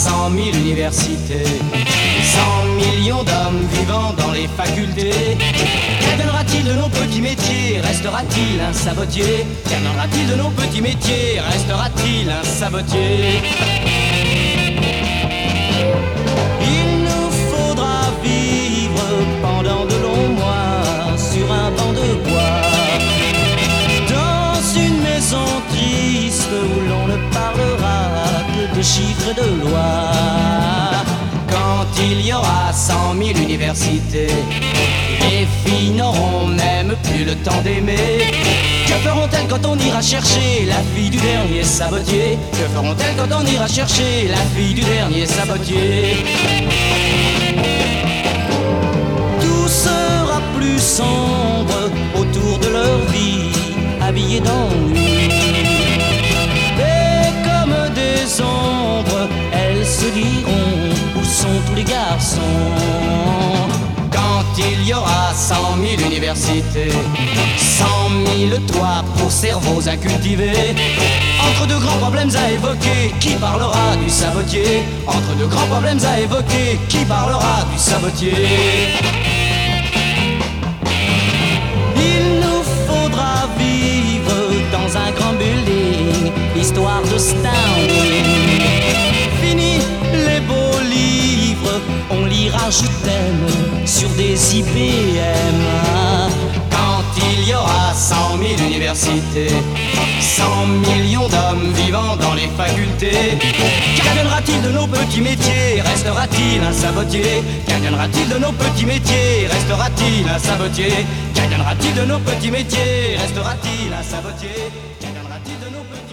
100 000 universités, 100 millions d'hommes vivant dans les facultés, qu'adviendra-t-il de nos petits métiers? Restera-t-il un sabotier? Qu'adviendra-t-il de nos petits métiers? Restera-t-il un sabotier? Il nous faudra vivre pendant de longs mois sur un banc de bois, dans une maison triste où l'on ne parlera que de chiffres et de lois. Quand il y aura 100 000 universités, les filles n'auront même plus le temps d'aimer. Que feront-elles quand on ira chercher la fille du dernier sabotier? Que feront-elles quand on ira chercher la fille du dernier sabotier? Tout sera plus sombre autour de leur vie, habillés d'ennui. Et comme des ombres, elles se diront: où sont tous les garçons? Quand il y aura 100 000 universités, 100 000 toits pour cerveaux incultivés, entre deux grands problèmes à évoquer, qui parlera du sabotier? Entre deux grands problèmes à évoquer, qui parlera du sabotier? Il nous faudra vivre dans un grand building, histoire de standing. Fini les beaux livres, on lira je t'aime sur des IBM. Quand il y aura 100 000 universités, 100 millions d'hommes vivant dans les facultés, qu'adviendra-t-il de nos petits métiers? Restera-t-il un sabotier? Qu'adviendra-t-il de nos petits métiers? Restera-t-il un sabotier? Qu'adviendra-t-il de nos petits métiers? Restera-t-il un sabotier? Qu'adviendra-t-il de nos petits